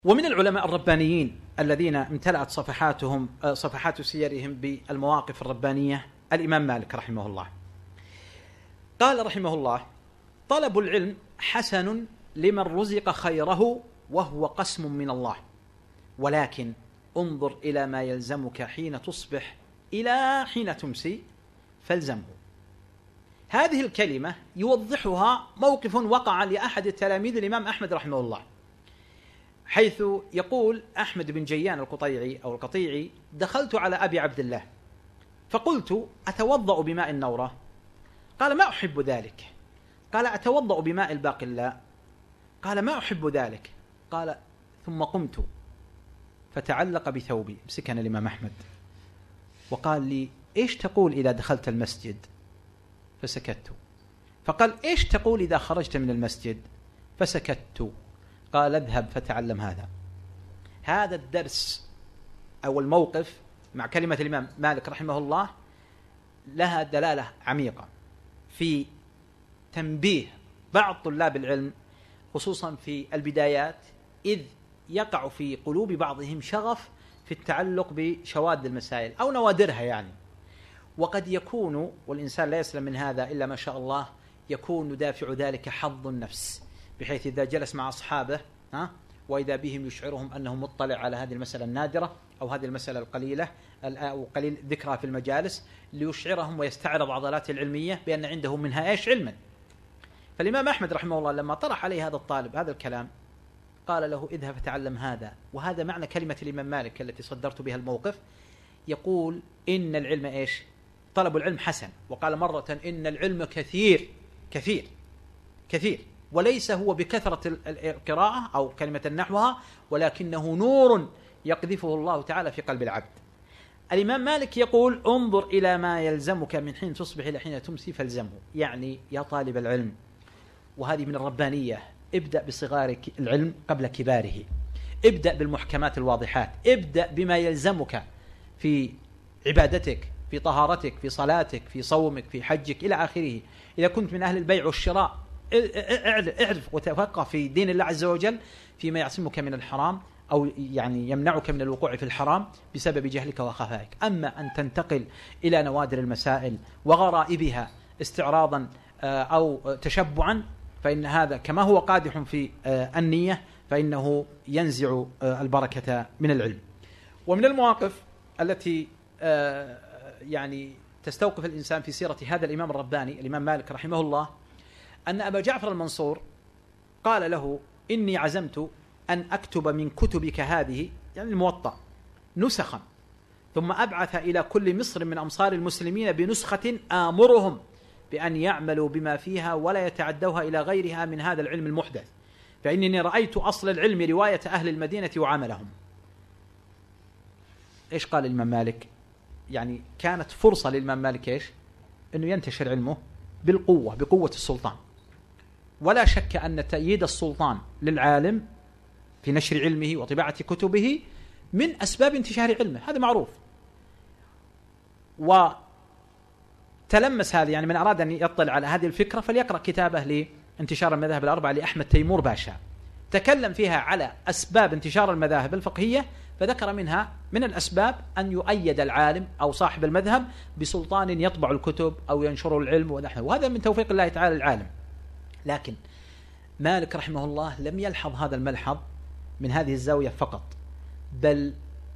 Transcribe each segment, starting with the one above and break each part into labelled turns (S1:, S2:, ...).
S1: ومن العلماء الربانيين الذين امتلأت صفحات سيرهم بالمواقف الربانية الإمام مالك رحمه الله. قال رحمه الله: طلب العلم حسن لمن رزق خيره وهو قسم من الله، ولكن انظر إلى ما يلزمك حين تصبح إلى حين تمسي فالزمه. هذه الكلمة يوضحها موقف وقع لأحد التلاميذ الإمام أحمد رحمه الله، حيث يقول أحمد بن جيان القطيعي: دخلت على أبي عبد الله فقلت: أتوضأ بماء النورة؟ قال: ما أحب ذلك. قال: أتوضأ بماء الباقلاء؟ قال: ما أحب ذلك. قال: ثم قمت فتعلق بثوبي، مسكنا الإمام أحمد وقال لي: إيش تقول إذا دخلت المسجد؟ فسكت. فقال: إيش تقول إذا خرجت من المسجد؟ فسكت. قال: اذهب فتعلم هذا الدرس أو الموقف مع كلمة الإمام مالك رحمه الله لها دلالة عميقة في تنبيه بعض طلاب العلم خصوصا في البدايات، إذ يقع في قلوب بعضهم شغف في التعلق بشواذ المسائل أو نوادرها يعني، وقد يكون، والإنسان لا يسلم من هذا إلا ما شاء الله، يكون دافع ذلك حظ النفس، بحيث إذا جلس مع أصحابه وإذا بهم يشعرهم أنه مطلع على هذه المسألة النادرة أو هذه المسألة القليلة أو قليل ذكرها في المجالس، ليشعرهم ويستعرض عضلاته العلمية بأن عنده منها إيش علما. فالإمام أحمد رحمه الله لما طرح عليه هذا الطالب هذا الكلام قال له: اذهب فتعلم هذا. وهذا معنى كلمة الإمام مالك التي صدرت بها الموقف، يقول: إن العلم إيش؟ طلب العلم حسن. وقال مرة: إن العلم كثير كثير كثير، وليس هو بكثرة القراءة أو كلمة نحوها، ولكنه نور يقذفه الله تعالى في قلب العبد. الإمام مالك يقول: انظر إلى ما يلزمك من حين تصبح إلى حين تمسي فالزمه. يعني يا طالب العلم، وهذه من الربانية، ابدأ بصغار العلم قبل كباره، ابدأ بالمحكمات الواضحات، ابدأ بما يلزمك في عبادتك، في طهارتك، في صلاتك، في صومك، في حجك إلى آخره. إذا كنت من أهل البيع والشراء اعرف وتفقه في دين الله عز وجل فيما يعصمك من الحرام أو يعني يمنعك من الوقوع في الحرام بسبب جهلك وخفائك. أما أن تنتقل إلى نوادر المسائل وغرائبها استعراضا أو تشبعا، فإن هذا كما هو قادح في النية فإنه ينزع البركة من العلم. ومن المواقف التي يعني تستوقف الإنسان في سيرة هذا الإمام الرباني الإمام مالك رحمه الله، أن أبا جعفر المنصور قال له: إني عزمت أن أكتب من كتبك هذه، يعني الموطأ، نسخا، ثم أبعث إلى كل مصر من أمصار المسلمين بنسخة آمرهم بأن يعملوا بما فيها ولا يتعدوها إلى غيرها من هذا العلم المحدث، فإنني رأيت أصل العلم رواية أهل المدينة وعملهم. إيش قال الإمام مالك؟ يعني كانت فرصة للإمام مالك إيش؟ أنه ينتشر علمه بقوة السلطان. ولا شك أن تأييد السلطان للعالم في نشر علمه وطباعة كتبه من أسباب انتشار علمه، هذا معروف. وتلمس هذا، يعني من أراد أن يطلع على هذه الفكرة فليقرأ كتابه لانتشار المذاهب الأربعة لأحمد تيمور باشا، تكلم فيها على أسباب انتشار المذاهب الفقهية، فذكر منها من الأسباب أن يؤيد العالم أو صاحب المذهب بسلطان يطبع الكتب أو ينشر العلم ونحن، وهذا من توفيق الله تعالى العالم. لكن مالك رحمه الله لم يلحظ هذا الملحظ من هذه الزاوية فقط، بل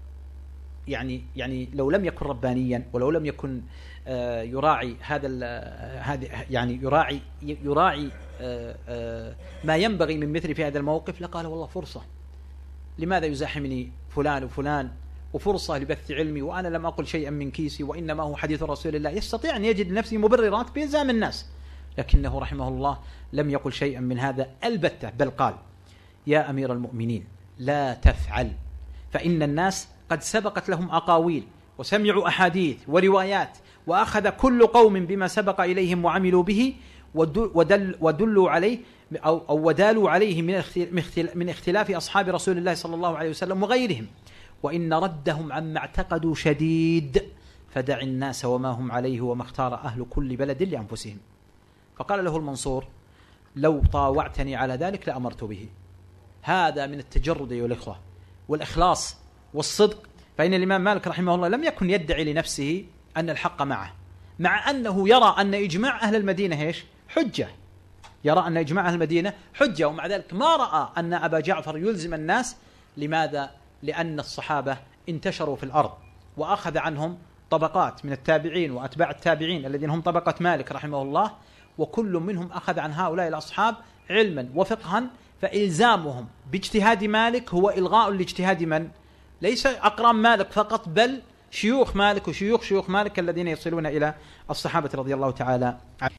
S1: يعني لو لم يكن ربانيا ولو لم يكن يراعي يعني يراعي ما ينبغي من مثل في هذا الموقف، لقال: والله فرصة، لماذا يزاحمني فلان وفلان، وفرصة لبث علمي وأنا لم أقل شيئا من كيسي وإنما هو حديث رسول الله. يستطيع أن يجد لنفسه مبررات بإلزام الناس، لكنه رحمه الله لم يقل شيئا من هذا البتة، بل قال: يا أمير المؤمنين لا تفعل، فإن الناس قد سبقت لهم أقاويل وسمعوا أحاديث وروايات، وأخذ كل قوم بما سبق إليهم وعملوا به ودلوا عليه أو ودالوا عليه من اختلاف أصحاب رسول الله صلى الله عليه وسلم وغيرهم، وإن ردهم عما اعتقدوا شديد، فدع الناس وما هم عليه وما اختار أهل كل بلد لأنفسهم. فقال له المنصور: لو طاوعتني على ذلك لأمرت به. هذا من التجرد أيها الإخوة والإخلاص والصدق. فإن الإمام مالك رحمه الله لم يكن يدعي لنفسه أن الحق معه، مع أنه يرى أن إجماع أهل المدينة حجة، يرى أن إجماع أهل المدينة حجة، ومع ذلك ما رأى أن أبا جعفر يلزم الناس. لماذا؟ لأن الصحابة انتشروا في الأرض وأخذ عنهم طبقات من التابعين وأتباع التابعين الذين هم طبقة مالك رحمه الله، وكل منهم أخذ عن هؤلاء الأصحاب علما وفقها، فإلزامهم باجتهاد مالك هو إلغاء لاجتهاد من؟ ليس أقران مالك فقط، بل شيوخ مالك وشيوخ مالك الذين يصلون إلى الصحابة رضي الله تعالى عنهم.